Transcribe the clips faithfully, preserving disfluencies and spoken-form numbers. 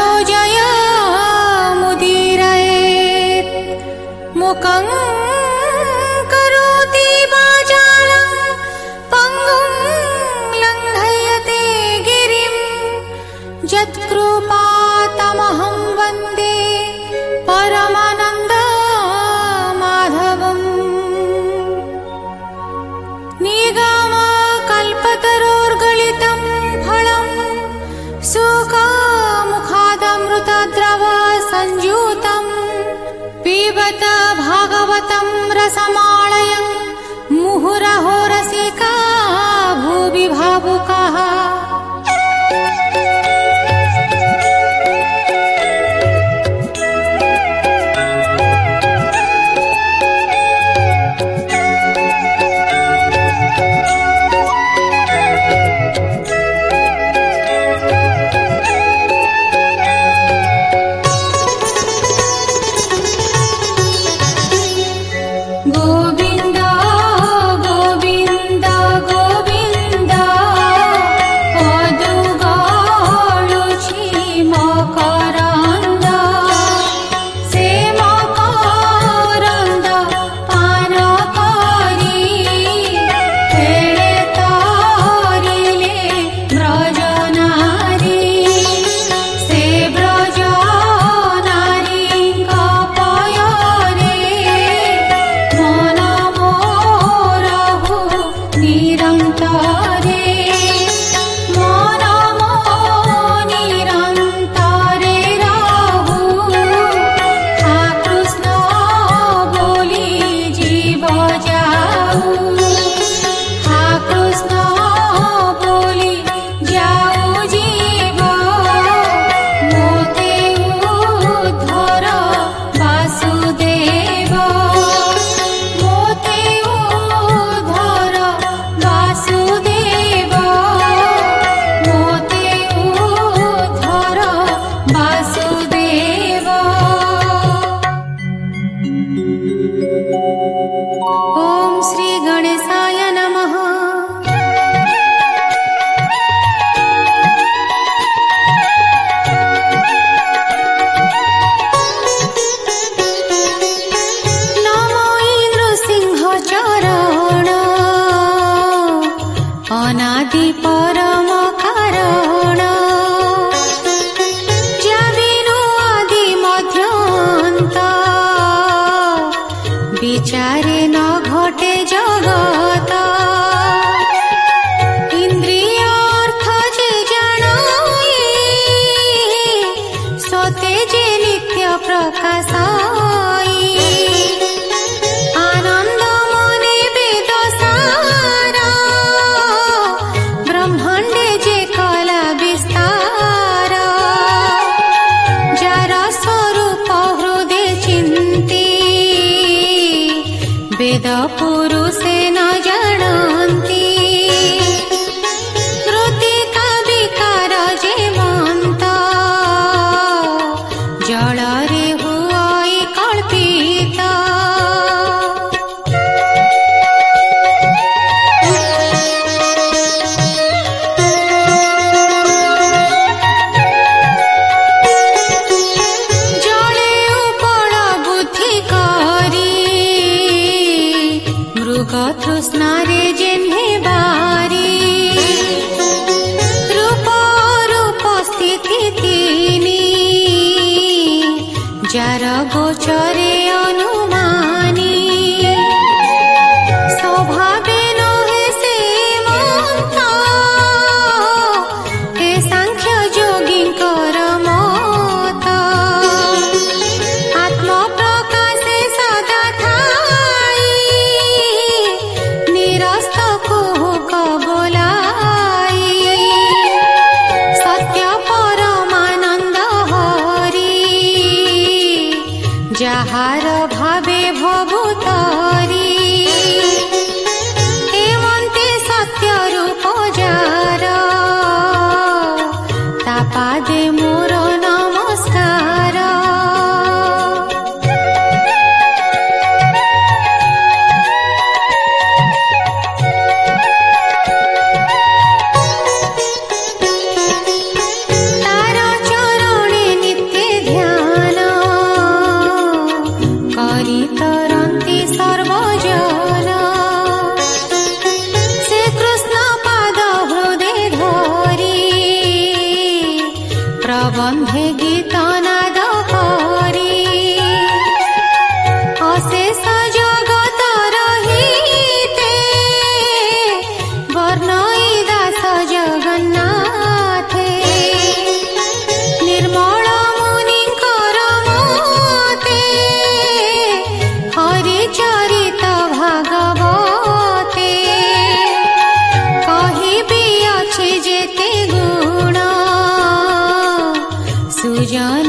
सरोजय मुदीरयेत् मुखं करोति वाचालं पङ्गुं लङ्घयते गिरिं यत्कृपातमहं वन्दे परमानन्दमाधवम्। निगमकल्पतरोर्गलितं फलं सुखमुखादमृतद्रव संयुतं पिबत भागवतं रसमालयं मुहुरहो रसिका भुवि भावुकाः।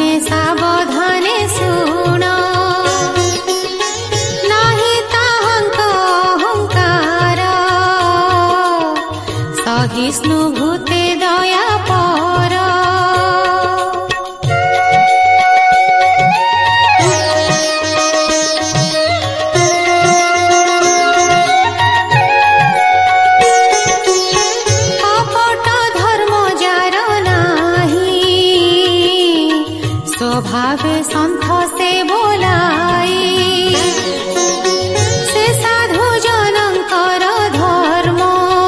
तमे सावधाने सुण नाही ताहंक अहंकार सहिष्णु भूते दया पर भावे संथ से बोलाई से साधु जनंकर धर्म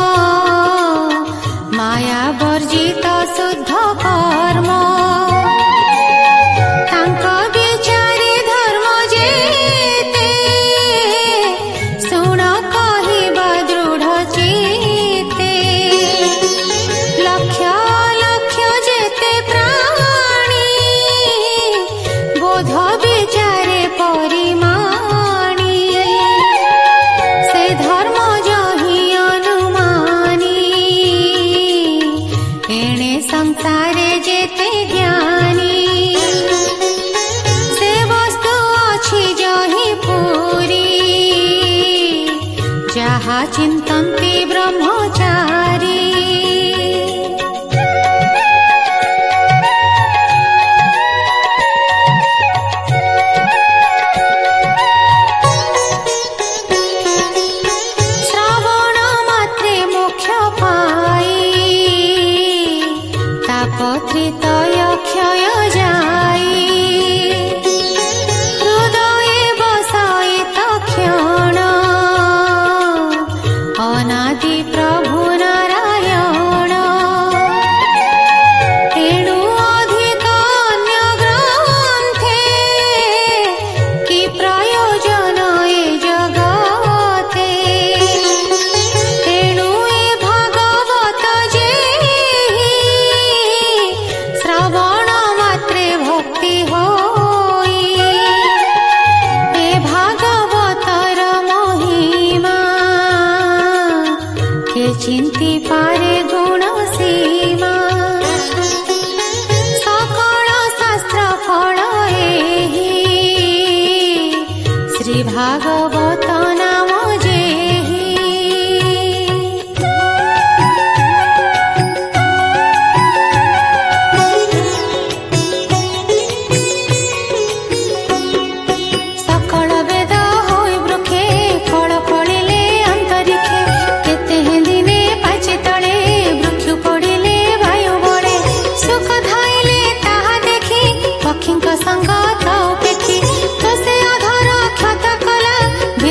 माया वर्जित शुद्ध कर्म तांक विचारे धर्म जेते सुण कहिबा दृढ़ चिते लक्ष्य लक्ष्य जेते बोध विचारे परिमाणी से धर्म जही अनुमानी एणे संसारे जेते ज्ञानी से वस्तु अछि जही पूरी जहा चिंतन्ति ब्रह्मचारी त्रितय क्षय जाई हृदये बसायित क्षण अनादि प्रभु नारायण तेणु अधिक अन्य ग्रन्थे कि प्रयोजन ए जगते तेणु ए भागवत जे श्रवण मात्रे भक्ति होई ए भागवतर महिमा के चिंती पारे गुण सीमा सकल शास्त्र फल एहि श्री भागवत नाम जेहि संगत उपेक्षी तो से अधर क्षत कला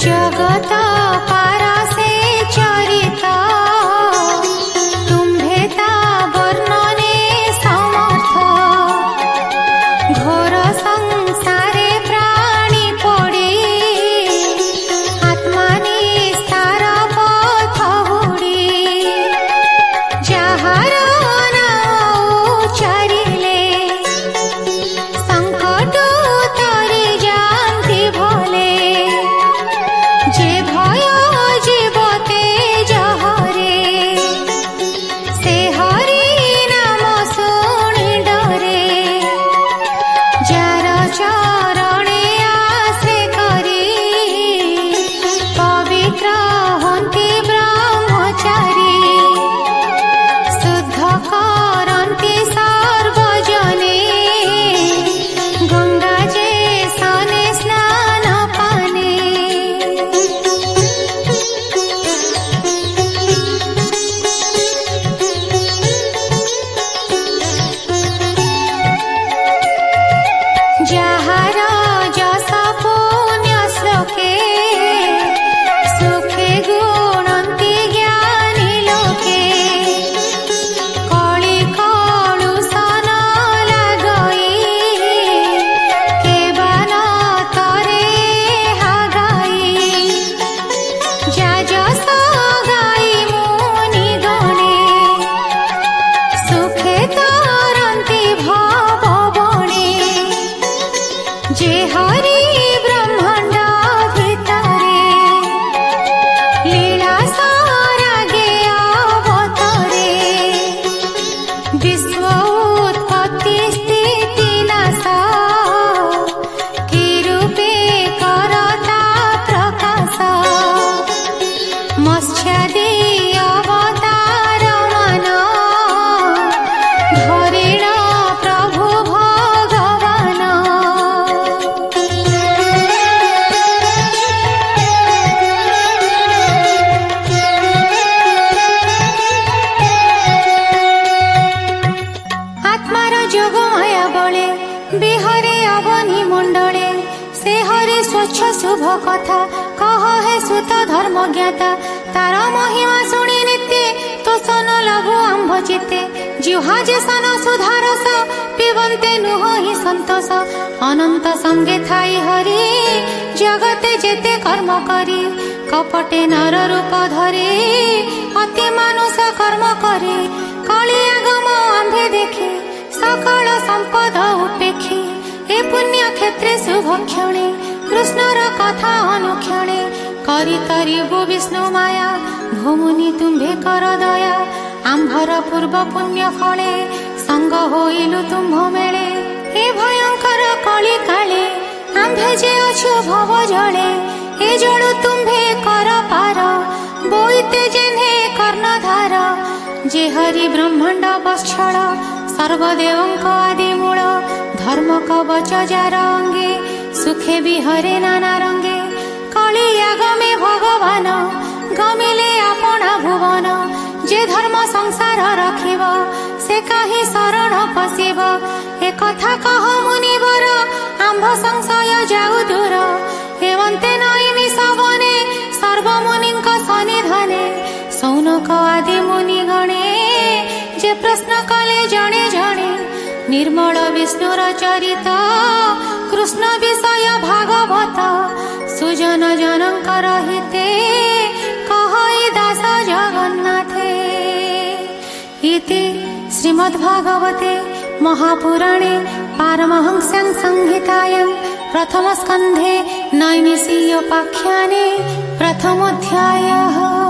जगत पारसे चरिता तुम्भे ता वर्णने समर्थ घोर संसारे प्राणी पड़ी आत्मा निस्तार पथ हुड़ी जहार नाम उच्चारिले संकट तरी जानती भले जे भय जीवते जहरे से हरि नाम शुणी डरे जार चरणे आश्रय करी पवित्र हन्ति ब्रह्मचारी शुद्ध करन्ति सर्वजने गंगा जे सने स्नान पाने जहार जस पुण्य श्लोके सुखे गुणन्ति ज्ञानी लोके कଳି कलुषन लागई केवल तरे हागाई जा जस गाई मुनि गणे सुखे तरन्ति भव बणे जे हरि ब्रह्मांड भितरे लीला सारागे अवतरे विश्व उत्पत्ति स्थिति नाश कि रूपे करता प्रकाश मत्स्यादि अवतार मान धरिण प्रभु भगवान आत्मार जोग माया बले बिहरे अवनी मंडले से हरे स्वच्छ शुभ कथा कह हे सुत धर्म ज्ञाता तार महिमा शुणी नित्य तो सन लघु आंभ चित्ते जिह्वा जे सन सुधारस पिबन्ते नुह हि संतोष अनंत संगे थाई हरि जगते जेते कर्म करी कपटे नर रूप धरे अति मानुष कर्म करे कଳି आगम आंभे देखे सकल संपद उपेक्षे ए पुण्य क्षेत्रे शुभ क्षणे कृष्णर कथा अनुक्षणे करी तरिबु विष्णु माया भूमुनि तुम्भे कर दया आंभर पूर्व पुण्य फले संग होइलु तुम्भ मेले ए भयंकर कଳି काले आंभे जे अछु भव जले ए जड़ु तुम्भे कर पार बोईते जेने कर्णधार जे हरि ब्रह्मांड वत्सल सर्वदेवंक आदि मूल धर्म कवच जार अंगे सुखे विहरे नाना रंगे कଳି आगमे भगवान गमिले आपणा भुवन जे धर्म संसार रखिब से काहि शरण पशिब ए कथा कह मुनिवर आंभ संशय जाऊ दूर हेवंते नईमि सवने सर्वमुनिंक सनिधाने सौनक आदि मुनि गणे जे प्रश्न कले जणे जणे निर्मल विष्णुर चरित कृष्ण विषय भागवत सुजन जनकर हिते कहई दास जगन्नाथे इति श्रीमद्भागवते महापुराणे पारमहंस्यां संहितायां प्रथमस्कन्धे नैमिषीयोपाख्याने प्रथमोऽध्यायः।